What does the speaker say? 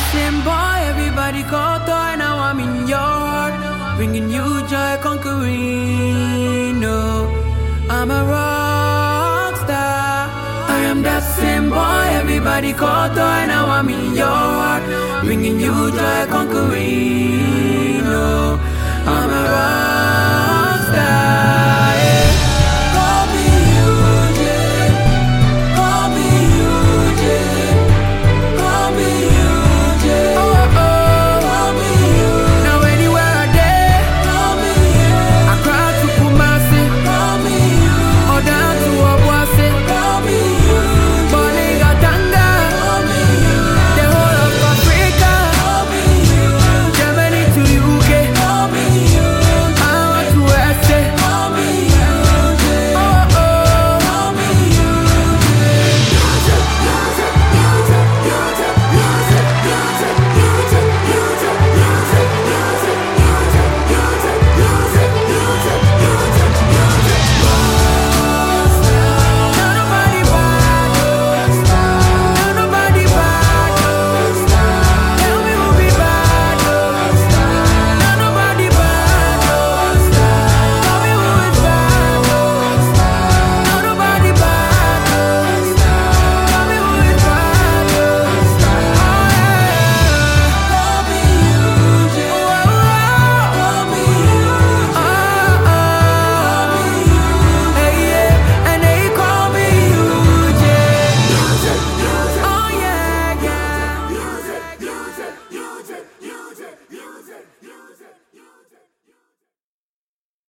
same boy everybody call toy. Now I'm in your heart, bringing you joy, conquering. No, I'm a rock star. I am that same boy everybody call toy. Now I'm in your heart, bringing you joy, conquering.